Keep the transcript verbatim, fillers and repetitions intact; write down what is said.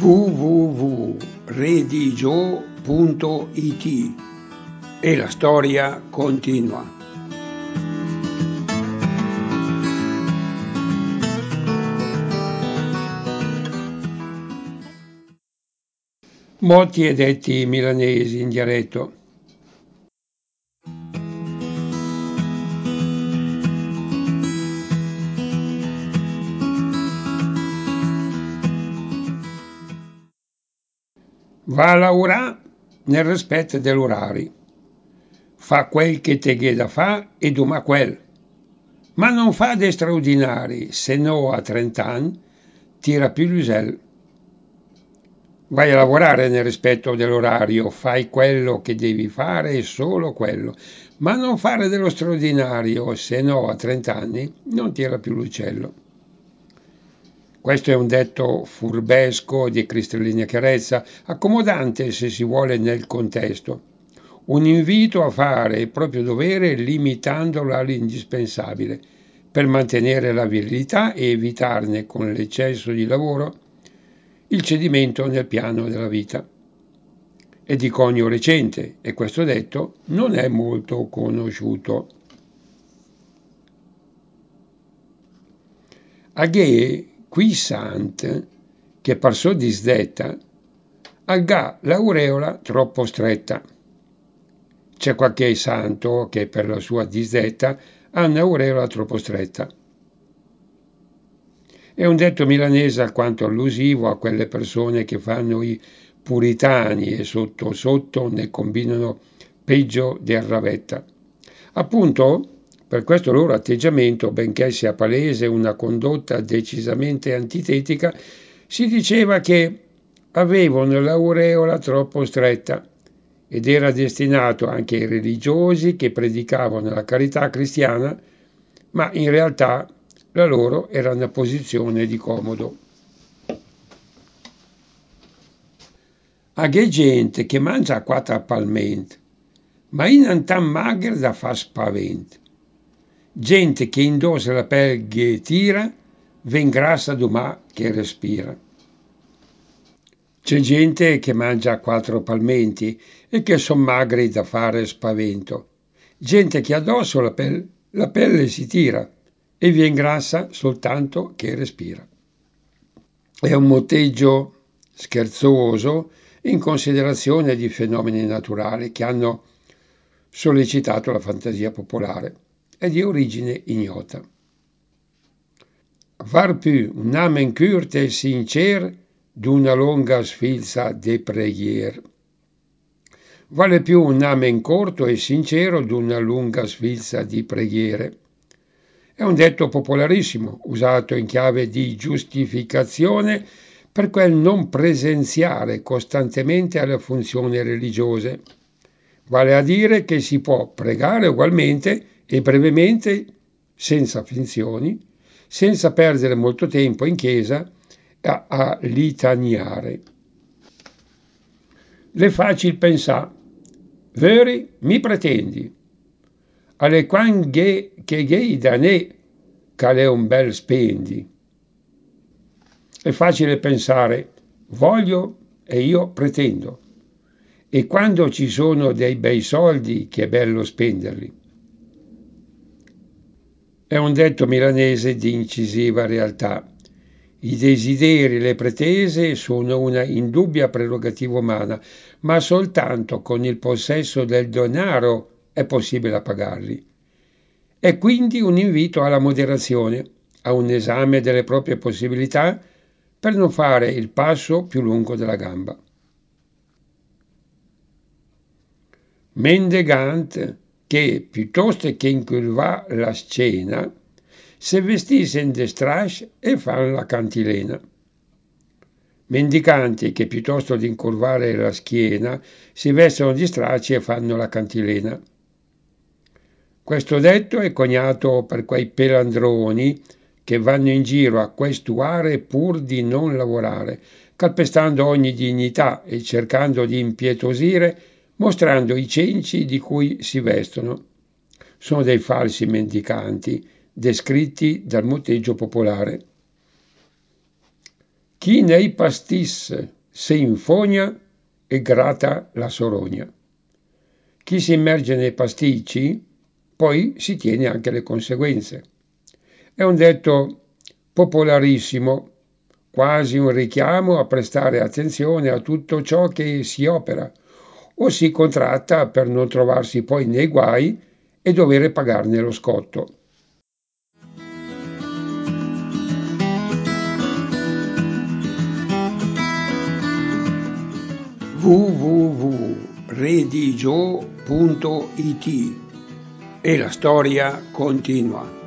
w w w punto redigio punto it e la storia continua. Motti e detti milanesi in dialetto. Va a lavorare nel rispetto dell'orari, fa quel che te che da fa e doma quel, ma non fa dei straordinari, se no a trenta anni tira più l'usel. Vai a lavorare nel rispetto dell'orario, fai quello che devi fare e solo quello, ma non fare dello straordinario, se no a trenta anni non tira più l'uccello. Questo è un detto furbesco di cristallina chiarezza, accomodante se si vuole nel contesto. Un invito a fare il proprio dovere limitandolo all'indispensabile, per mantenere la virilità e evitarne con l'eccesso di lavoro il cedimento nel piano della vita. È di conio recente e questo detto non è molto conosciuto. Aghe qui sant che passò disdetta, agà l'aureola troppo stretta. C'è qualche santo che per la sua disdetta ha un'aureola troppo stretta. È un detto milanese alquanto allusivo a quelle persone che fanno i puritani e sotto sotto ne combinano peggio del ravetta. Appunto, per questo loro atteggiamento, benché sia palese una condotta decisamente antitetica, si diceva che avevano l'aureola troppo stretta ed era destinato anche ai religiosi che predicavano la carità cristiana, ma in realtà la loro era una posizione di comodo. A che gente che mangia quattro palmente, ma in tan mager da fa spavento. Gente che indossa la pelle che tira, ven grassa domà che respira. C'è gente che mangia quattro palmenti e che son magri da fare spavento. Gente che addosso la pelle, la pelle si tira e vien grassa soltanto che respira. È un motteggio scherzoso in considerazione di fenomeni naturali che hanno sollecitato la fantasia popolare. È di origine ignota. Var più un amen curte e sincer d'una longa sfilza de preghier. Vale più un amen corto e sincero d'una lunga sfilza di preghiere. È un detto popolarissimo, usato in chiave di giustificazione per quel non presenziare costantemente alle funzioni religiose. Vale a dire che si può pregare ugualmente e brevemente, senza finzioni, senza perdere molto tempo in chiesa a, a litaniare. Le facil pensà, veri mi pretendi, alle quan che ghei da ne, che è un bel spendi. È facile pensare, voglio e io pretendo, e quando ci sono dei bei soldi che è bello spenderli. È un detto milanese di incisiva realtà. I desideri e le pretese sono una indubbia prerogativa umana, ma soltanto con il possesso del denaro è possibile pagarli. È quindi un invito alla moderazione, a un esame delle proprie possibilità per non fare il passo più lungo della gamba. Mendegant che, piuttosto che incurva la scena, se vestisse in destrash e fan la cantilena. Mendicanti che, piuttosto di incurvare la schiena, si vestono di stracci e fanno la cantilena. Questo detto è coniato per quei pelandroni che vanno in giro a questuare pur di non lavorare, calpestando ogni dignità e cercando di impietosire, mostrando i cenci di cui si vestono. Sono dei falsi mendicanti, descritti dal motteggio popolare. Chi nei pastis se infogna e gratta la sorogna. Chi si immerge nei pasticci poi si tiene anche le conseguenze. È un detto popolarissimo, quasi un richiamo a prestare attenzione a tutto ciò che si opera o si contratta per non trovarsi poi nei guai e dover pagarne lo scotto. w w w punto redigio punto it e la storia continua.